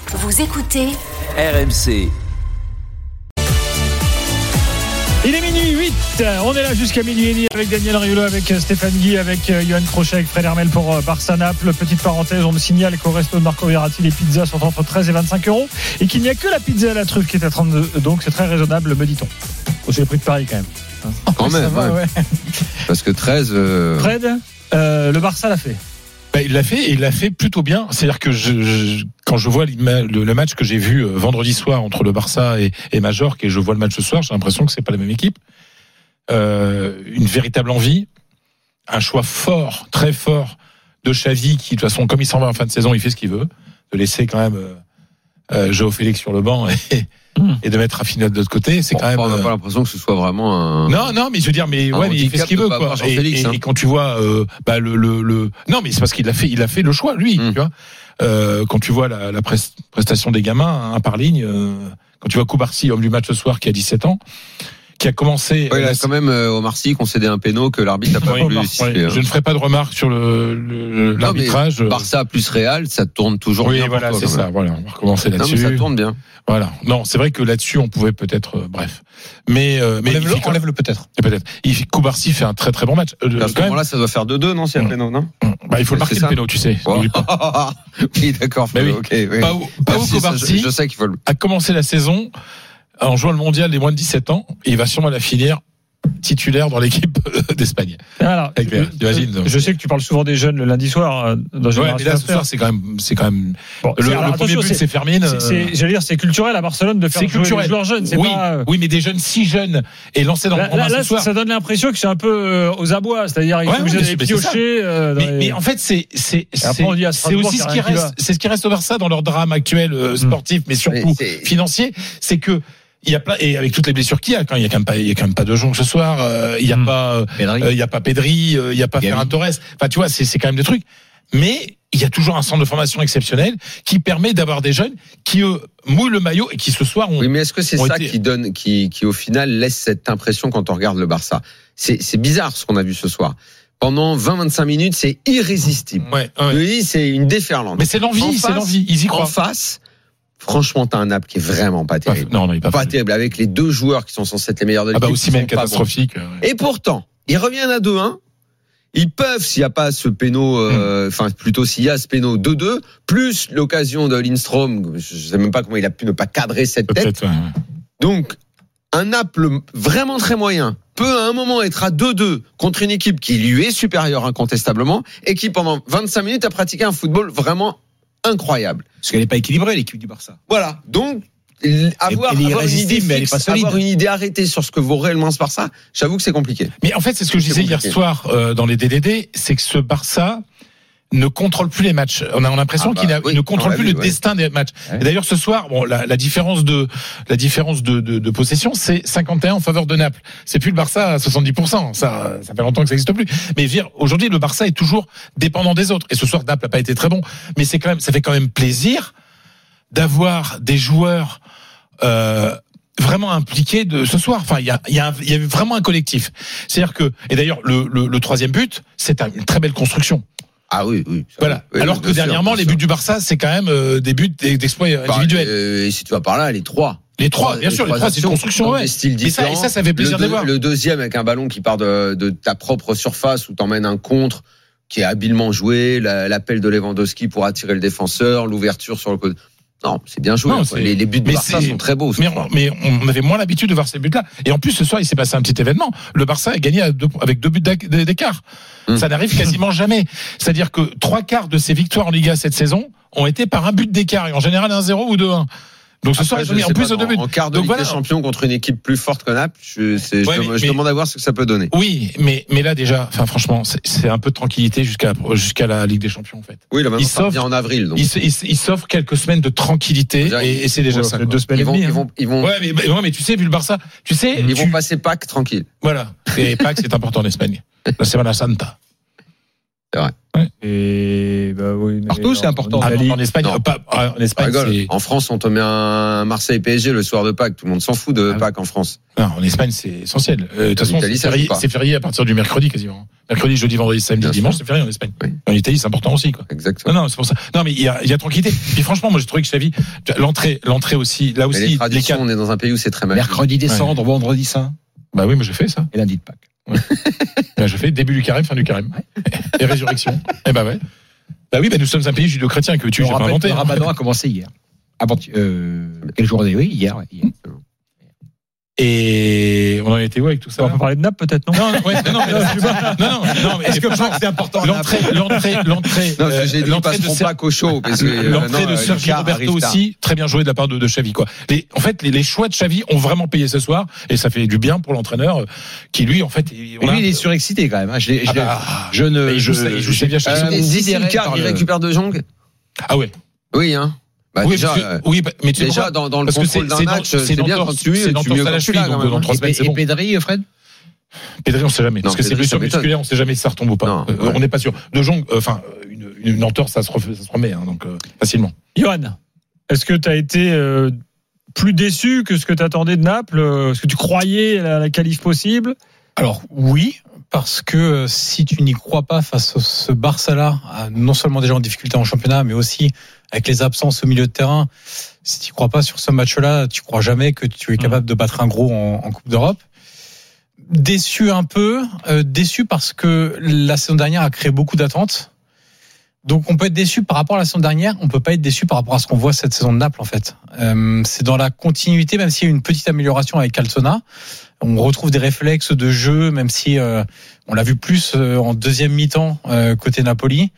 Vous écoutez RMC. Il est minuit 8, on est là jusqu'à minuit et demi avec Daniel Riolo, avec Stéphane Guy, avec Johan Crochet, avec Fred Hermel pour Barça-Naples. Petite parenthèse, on me signale qu'au resto de Marco Verratti, les pizzas sont entre 13 et 25 € et qu'il n'y a que la pizza à la truffe qui est à 32, donc c'est très raisonnable, me dit-on. C'est le prix de Paris quand même. Quand même, ouais. Parce que 13... Fred, le Barça l'a fait. Il l'a fait et il l'a fait plutôt bien. C'est-à-dire que quand je vois le match que j'ai vu vendredi soir entre le Barça et Majorque et je vois le match ce soir, j'ai l'impression que c'est pas la même équipe. Une véritable envie, un choix fort, très fort de Xavi qui, de toute façon, comme il s'en va en fin de saison, il fait ce qu'il veut, de laisser quand même João Félix sur le banc et de mettre Rafinha de l'autre côté. C'est quand même. On n'a pas l'impression que ce soit vraiment un. Non, mais je veux dire, mais il fait ce qu'il veut, quoi. Et quand tu vois, non, mais c'est parce qu'il a fait le choix, lui, tu vois. Quand tu vois la prestation des gamins, un par ligne, quand tu vois Koubarsi, homme du match ce soir, qui a 17 ans, qui a commencé. Il a quand même Omar Sy concédé un péno que l'arbitre n'a pas voulu siffler. Je ne ferai pas de remarques sur l'arbitrage. Barça plus Real, ça tourne toujours bien. Oui, voilà, c'est ça. Voilà, on va recommencer là-dessus. Non, mais ça tourne bien. Voilà. Non, c'est vrai que là-dessus, on pouvait peut-être, bref. Mais enlève-le peut-être. Koubarsi fait un très très bon match. À ce moment-là, ça doit faire 2-2, non, c'est un péno, non? Il faut le marquer le péno, tu sais. Oui, d'accord. Pau Koubarsi, je sais qu'il faut a commencé la saison en jouant le mondial des moins de 17 ans, et il va sûrement la finir titulaire dans l'équipe d'Espagne. Alors, je sais que tu parles souvent des jeunes le lundi soir. Dans mais là, ce soir, c'est quand même. Bon, le premier but, c'est Fermin. J'allais dire, c'est culturel à Barcelone de faire jouer les joueurs jeunes. Oui, mais des jeunes si jeunes et lancés dans le programme ce soir. Ça donne l'impression que c'est un peu aux abois, c'est-à-dire il faut obligé de piocher. Mais en fait, c'est aussi ce qui reste au Barça dans leur drame actuel sportif, mais surtout financier, c'est que il y a plein, et avec toutes les blessures qu'il y a, quand il y a quand même pas De Jong ce soir, il y a pas Pedri, il y a pas Ferran Torres. Enfin, tu vois, c'est quand même des trucs. Mais il y a toujours un centre de formation exceptionnel qui permet d'avoir des jeunes qui eux mouillent le maillot et qui ce soir ont. Oui, mais est-ce que c'est ça qui au final laisse cette impression quand on regarde le Barça? C'est bizarre ce qu'on a vu ce soir. Pendant 20-25 minutes, c'est irrésistible. Oui, c'est une déferlante. Mais c'est l'envie, ils y croient. En face, franchement, t'as un Naples qui est vraiment pas terrible. Non, il est pas terrible. Avec les deux joueurs qui sont censés être les meilleurs de l'équipe. Aussi même catastrophique. Et pourtant, ils reviennent à 2-1. Ils peuvent, s'il n'y a pas ce péno, plutôt s'il y a ce péno 2-2, plus l'occasion de Lindstrom, je sais même pas comment il a pu ne pas cadrer cette tête. Donc, un Naples vraiment très moyen peut à un moment être à 2-2 contre une équipe qui lui est supérieure incontestablement et qui pendant 25 minutes a pratiqué un football vraiment incroyable. Parce qu'elle n'est pas équilibrée, l'équipe du Barça. Voilà. Donc, avoir une idée arrêtée sur ce que vaut réellement ce Barça, j'avoue que c'est compliqué. Mais en fait, c'est ce que je disais hier soir dans les DDD, c'est que ce Barça ne contrôle plus les matchs. On a l'impression qu'il ne contrôle plus le destin des matchs. Et d'ailleurs, ce soir, la différence de possession, c'est 51 en faveur de Naples. C'est plus le Barça à 70%. Ça fait longtemps que ça n'existe plus. Mais aujourd'hui, le Barça est toujours dépendant des autres. Et ce soir, Naples n'a pas été très bon. Mais ça fait quand même plaisir d'avoir des joueurs, vraiment impliqués de ce soir. Enfin, il y a vraiment un collectif. C'est-à-dire que, et d'ailleurs, le troisième but, c'est une très belle construction. Ah oui. Voilà. Oui, alors que dernièrement, les buts du Barça, c'est quand même des buts d'exploits individuels. Et si tu vas par là, les trois, bien sûr, c'est une construction, ouais. Et ça fait plaisir de voir. Le deuxième avec un ballon qui part de ta propre surface où t'emmènes un contre qui est habilement joué, l'appel de Lewandowski pour attirer le défenseur, l'ouverture sur le côté. Non, c'est bien joué. Les buts de Barça sont très beaux. Mais on avait moins l'habitude de voir ces buts-là. Et en plus, ce soir, il s'est passé un petit événement. Le Barça a gagné avec 2 buts d'écart. Ça n'arrive quasiment jamais. C'est-à-dire que 3/4 de ses victoires en Liga cette saison ont été par un but d'écart. Et en général, 1-0 ou 2-1. Donc ce soir, ils ont mis en plus de 2 buts. En quart de Ligue des Champions contre une équipe plus forte que Naples, je demande à voir ce que ça peut donner. Oui, mais là déjà, franchement, c'est un peu de tranquillité jusqu'à la Ligue des Champions en fait. Oui, là maintenant ça vient en avril. Donc. Ils s'offrent quelques semaines de tranquillité et c'est déjà ça. 2 semaines et demie. Ils vont. Ouais, mais tu sais, vu le Barça, ils vont passer Pâques tranquille. Voilà. Et Pâques, c'est important en Espagne. La Semana Santa. C'est vrai. Et oui, partout, c'est important. En Espagne, en Espagne, c'est... En France, on te met un Marseille PSG le soir de Pâques. Tout le monde s'en fout de Pâques en France. Non, en Espagne, c'est essentiel. De toute façon, c'est férié à partir du mercredi quasiment. Mercredi, jeudi, vendredi, samedi, bien dimanche, c'est férié en Espagne. Oui. En Italie, c'est important aussi, quoi. Exactement. Non, c'est pour ça. Non, mais il y a tranquillité. Puis franchement, moi, j'ai trouvé que Xavi, l'entrée aussi, là aussi. Mais les traditions, on est dans un pays où c'est très mal. Mercredi décembre, vendredi saint. Bah oui, moi, j'ai fait ça. Et lundi de Pâques. Ouais. Là, je fais début du carême, fin du carême. Et résurrection. Et bah ouais. Bah oui, nous sommes un pays judéo-chrétien que j'ai pas inventé. Le Ramadan a commencé hier. Quelle journée? Oui, hier. Et on en était où avec tout ça? On peut parler de Naples peut-être, non? Non, mais est-ce que c'est important? L'entrée de pas Cocho, parce que l'entrée de Sergio Roberto aussi, très bien joué de la part de Xavi, quoi. En fait, les choix de Xavi ont vraiment payé ce soir, et ça fait du bien pour l'entraîneur, qui lui, en fait, il est surexcité quand même. Il joue bien chaque il récupère De Jong. Ah ouais. Oui, hein. Mais tu déjà dans le contrôle d'un match, c'est bien quand tu mieux à la cheville, donc dans 3 semaines, c'est bon. Et Pedri, Fred? Pedri, on sait jamais. Parce que c'est blessure musculaire, on sait jamais si ça retombe ou pas. On n'est pas sûr. De Jong, une entorse, ça se remet, donc facilement. Johan, est-ce que tu as été plus déçu que ce que tu attendais de Naples? Est-ce que tu croyais à la qualif possible? Alors oui, parce que si tu n'y crois pas face à ce Barça-là, non seulement déjà en difficulté en championnat, mais aussi avec les absences au milieu de terrain, si tu n'y crois pas sur ce match-là, tu crois jamais que tu es capable de battre un gros en Coupe d'Europe. Déçu un peu, déçu parce que la saison dernière a créé beaucoup d'attentes. Donc on peut être déçu par rapport à la saison dernière, on peut pas être déçu par rapport à ce qu'on voit cette saison de Naples en fait. C'est dans la continuité, même s'il y a une petite amélioration avec Cantona. On retrouve des réflexes de jeu, même si on l'a vu plus en deuxième mi-temps côté Napoli.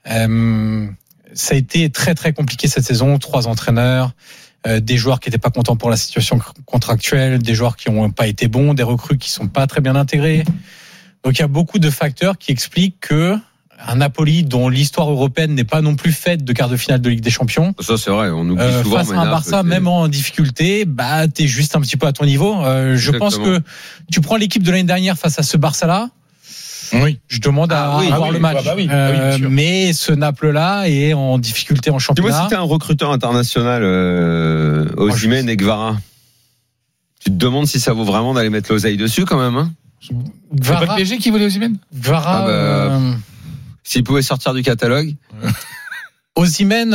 Ça a été très très compliqué cette saison. 3 entraîneurs, des joueurs qui n'étaient pas contents pour la situation contractuelle, des joueurs qui n'ont pas été bons, des recrues qui sont pas très bien intégrés. Donc il y a beaucoup de facteurs qui expliquent que un Napoli dont l'histoire européenne n'est pas non plus faite de quart de finale de Ligue des Champions. Ça c'est vrai, on oublie souvent. Face à un Barça, même en difficulté, t'es juste un petit peu à ton niveau. Je pense que tu prends l'équipe de l'année dernière face à ce Barça-là. Oui. Je demande à voir le match. Mais ce Naples-là est en difficulté en championnat. Dis-moi si t'es un recruteur international, Osimhen et Guevara. Tu te demandes si ça vaut vraiment d'aller mettre l'oseille dessus quand même, hein? C'est pas le PSG qui voulait Osimhen? Guevara, s'il pouvait sortir du catalogue. Osimhen,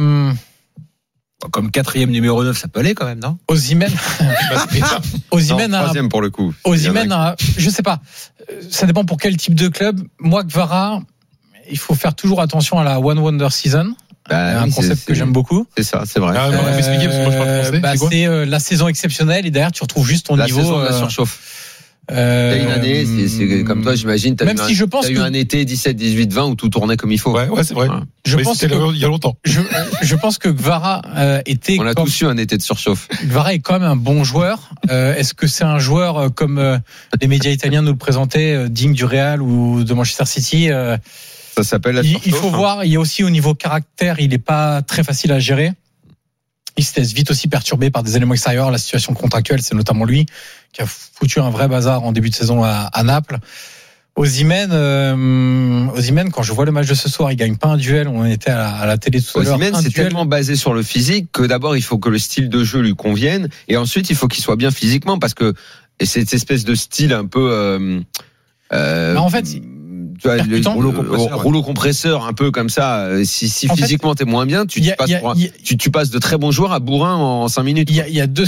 comme 4e numéro 9, ça peut aller quand même, non? Osimhen. Osimhen, 3e pour le coup. Osimhen, je sais pas. Ça dépend pour quel type de club. Moi, Guevara, il faut faire toujours attention à la One Wonder Season. Un concept que j'aime beaucoup. C'est ça, c'est vrai. On va expliquer parce que moi je parle français. C'est la saison exceptionnelle et derrière tu retrouves juste ton niveau. La saison de la surchauffe. T'as une année, c'est comme toi, j'imagine. T'as eu un été 17, 18, 20 où tout tournait comme il faut. Ouais, c'est vrai. Voilà. Je pense que il y a longtemps. Je pense que Guevara était. On a tous eu un été de surchauffe. Guevara est quand même un bon joueur. Est-ce que c'est un joueur comme les médias italiens nous le présentaient, digne du Real ou de Manchester City? Ça s'appelle la surchauffe. Il faut voir. Il y a aussi au niveau caractère, il est pas très facile à gérer. Il se laisse vite aussi perturber par des éléments extérieurs. La situation contractuelle, c'est notamment lui qui a foutu un vrai bazar en début de saison à Naples. Osimhen, quand je vois le match de ce soir, il gagne pas un duel. On était à la télé tout à l'heure. Osimhen, c'est tellement basé sur le physique que d'abord, il faut que le style de jeu lui convienne. Et ensuite, il faut qu'il soit bien physiquement parce que cette espèce de style un peu... en fait... Tu vois, le rouleau compresseur un peu comme ça. Si physiquement t'es moins bien, tu passes de très bons joueurs à bourrin en 5 minutes. Il y a deux.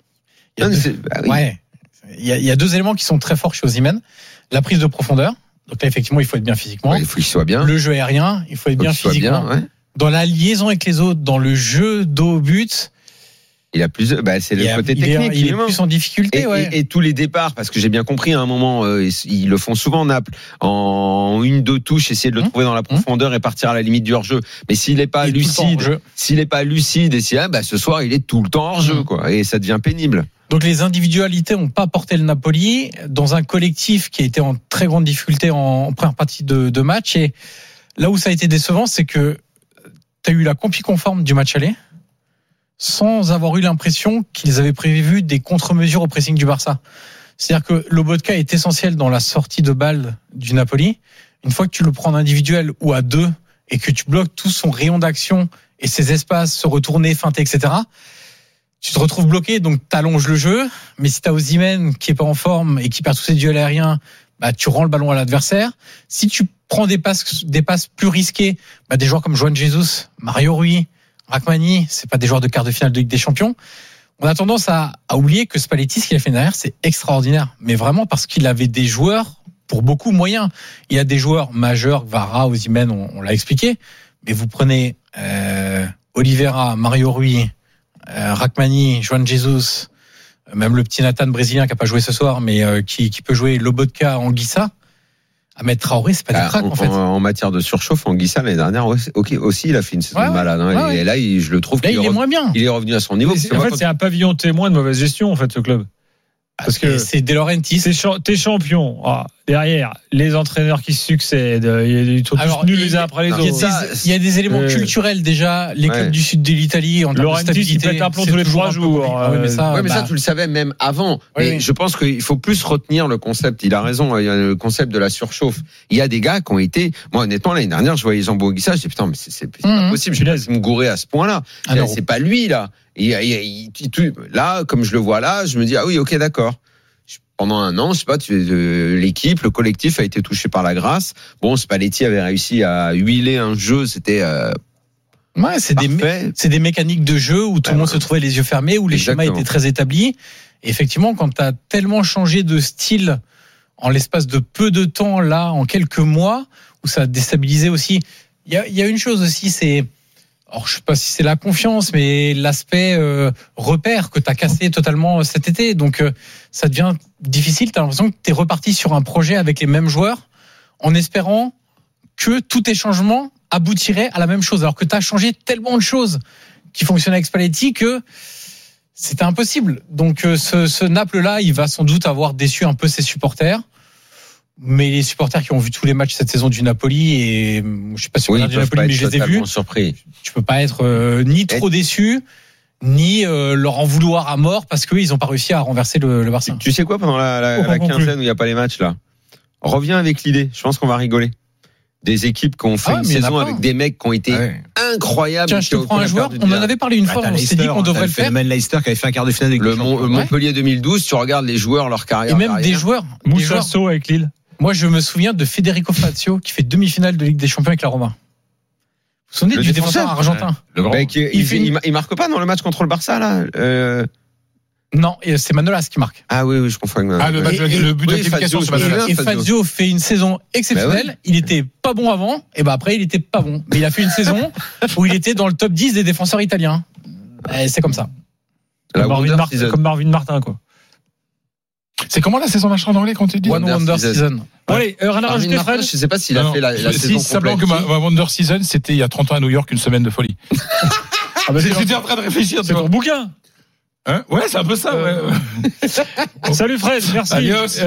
Il y a deux éléments qui sont très forts chez Osimhen. La prise de profondeur. Donc là, effectivement, il faut être bien physiquement. Il faut qu'il soit bien. Le jeu aérien, il faut être bien physiquement. Dans la liaison avec les autres, dans le jeu dos au but. Il a plus, c'est le côté technique. Il est plus en difficulté, et tous les départs, parce que j'ai bien compris à un moment, ils le font souvent Naples, en 1-2 touches, essayer de le trouver dans la profondeur et partir à la limite du hors-jeu. Mais s'il n'est pas lucide, et ce soir il est tout le temps hors-jeu, quoi, et ça devient pénible. Donc les individualités n'ont pas porté le Napoli dans un collectif qui a été en très grande difficulté en première partie de match. Et là où ça a été décevant, c'est que tu as eu la compie conforme du match aller, sans avoir eu l'impression qu'ils avaient prévu des contre-mesures au pressing du Barça. C'est-à-dire que Lobotka est essentiel dans la sortie de balle du Napoli, une fois que tu le prends en individuel ou à deux et que tu bloques tout son rayon d'action et ses espaces, se retourner, feinter, etc., tu te retrouves bloqué, donc t'allonges le jeu. Mais si t'as Osimhen qui est pas en forme et qui perd tous ses duels aériens, bah, tu rends le ballon à l'adversaire. Si tu prends des passes plus risquées, bah, des joueurs comme Juan Jesus, Mario Rui, Rachmani, c'est pas des joueurs de quart de finale de Ligue des Champions. On a tendance à oublier que Spalletti, ce qu'il a fait derrière, c'est extraordinaire. Mais vraiment parce qu'il avait des joueurs, pour beaucoup, moyens. Il y a des joueurs majeurs, Vara, Osimhen, on l'a expliqué. Mais vous prenez Oliveira, Mario Rui, Rachmani, Juan Jesus, même le petit Nathan brésilien qui n'a pas joué ce soir, mais qui peut jouer Lobotka, Anguissa. Ahmed Traoré, c'est pas des cracks, en fait. En matière de surchauffe, Anguissa, l'année dernière, aussi, il a fait une saison malade. Hein, et là, je le trouve qu'il est moins bien. Il est revenu à son niveau. En fait, c'est un pavillon témoin de mauvaise gestion, en fait, ce club. Parce que c'est De Laurentiis. T'es champion. Derrière, les entraîneurs qui succèdent, ils sont tous nuls les uns après les autres. Il y a des éléments culturels déjà. Les clubs du sud de l'Italie, en termes de stabilité, il pète un plomb tous les 3 jours. Mais ça, tu le savais même avant. Mais je pense qu'il faut plus retenir le concept. Il a raison. Il y a le concept de la surchauffe. Il y a des gars qui ont été. Moi, honnêtement, l'année dernière, je voyais Zambo Anguissa. Je dis putain, mais c'est pas possible. Je vais me gourer à ce point-là. C'est pas lui là. Là, comme je le vois là, je me dis ah oui, ok, d'accord. Pendant un an, je sais pas, l'équipe, le collectif a été touché par la grâce. Bon, Spalletti avait réussi à huiler un jeu, c'était c'est des mécaniques de jeu où tout le monde se trouvait les yeux fermés, où les schémas étaient très établis. Et effectivement, quand tu as tellement changé de style en l'espace de peu de temps, là, en quelques mois, où ça a déstabilisé aussi. Il y a une chose aussi, c'est alors, je sais pas si c'est la confiance, mais l'aspect repère que tu as cassé totalement cet été. Donc, ça devient difficile. Tu as l'impression que tu es reparti sur un projet avec les mêmes joueurs en espérant que tous tes changements aboutiraient à la même chose. Alors que tu as changé tellement de choses qui fonctionnaient avec Spalletti que c'était impossible. Donc, ce Naples-là, il va sans doute avoir déçu un peu ses supporters. Mais les supporters qui ont vu tous les matchs cette saison du Napoli, et je sais pas si vous regardez du Napoli, mais je les ai vus. Surpris. Tu peux pas être ni trop déçu, ni leur en vouloir à mort parce qu'ils ont pas réussi à renverser le Barça. Tu sais quoi, pendant la quinzaine où il n'y a pas les matchs là, reviens avec l'idée. Je pense qu'on va rigoler. Des équipes qui ont fait une saison avec des mecs qui ont été incroyables. Tiens, je te prends un joueur. On en avait parlé une fois. On s'est dit qu'on devrait le faire. Le Leicester qui avait fait un quart de finale avec le Montpellier 2012. Tu regardes les joueurs, leur carrière. Et même des joueurs. Moussasso avec Lille. Moi, je me souviens de Federico Fazio qui fait demi-finale de Ligue des Champions avec la Roma. Vous vous souvenez du défenseur argentin? Il marque pas dans le match contre le Barça là. Non, c'est Manolas qui marque. Ah oui, je confonds avec Manolas. Le but de qualification, c'est Manolas. Et Fazio fait une saison exceptionnelle. Il était pas bon avant, et ben après il était pas bon. Mais il a fait une saison où il était dans le top 10 des défenseurs italiens. Et c'est comme ça. Comme Marvin Martin, quoi. C'est comment la saison machin en anglais quand tu dis One Wonder Season. Bon, allez, rien à rajouter, Fred. Je sais pas s'il a fait la saison complète. Que ma Wonder Season, c'était il y a 30 ans à New York, une semaine de folie. J'étais en train de réfléchir. C'est ton bouquin. Ouais, c'est un peu ça, ouais. Salut Fred, merci. Adios.